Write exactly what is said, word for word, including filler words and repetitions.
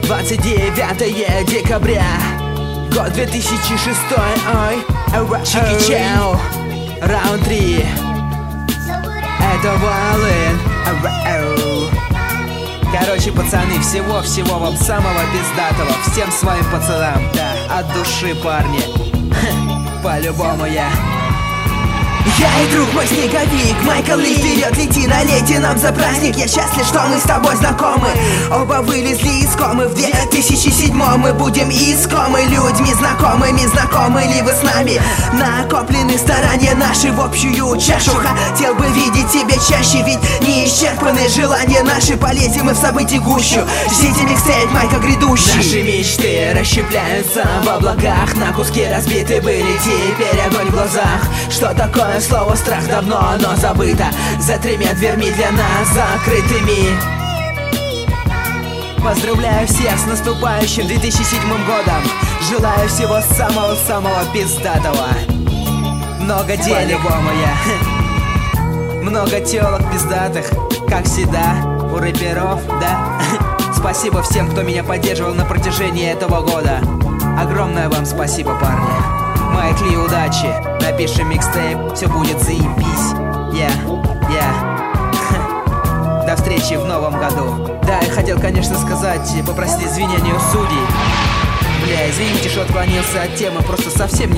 двадцать девятое декабря, год две тысячи шестой. Ой, чики-чау, раунд три. Это Волын. Короче, пацаны, всего-всего вам самого пиздатого. Всем своим пацанам, да, от души, парни. По-любому я. Я и друг мой снеговик, Майкл Ли, вперед лети, налейте нам за праздник. Я счастлив, что мы с тобой знакомы. Оба вылезли из комы в две тысячи седьмом. Мы будем искомы людьми знакомыми. Знакомы ли вы с нами? Накоплены старания наши в общую чашу. Хотел бы видеть тебя чаще, ведь не исчерпаны желания наши. Полезем мы в события гущу. Ждите микстейп Майка грядущий. Наши мечты расщепляются в облаках. На куски разбиты были, теперь огонь в глазах. Что такое слово страх, давно оно забыто. За тремя дверьми для нас закрытыми. Поздравляю всех с наступающим две тысячи седьмым годом. Желаю всего самого-самого пиздатого. Много денег, я. Много телок пиздатых, как всегда, у рэперов, да. Спасибо всем, кто меня поддерживал на протяжении этого года. Огромное вам спасибо, парни. Майк Ли, удачи. Напишем микстейп, все будет заебись. Я, я. До встречи в новом году. Да, я хотел, конечно, сказать, попросить извинения у судей. Бля, извините, что отклонился от темы, просто совсем не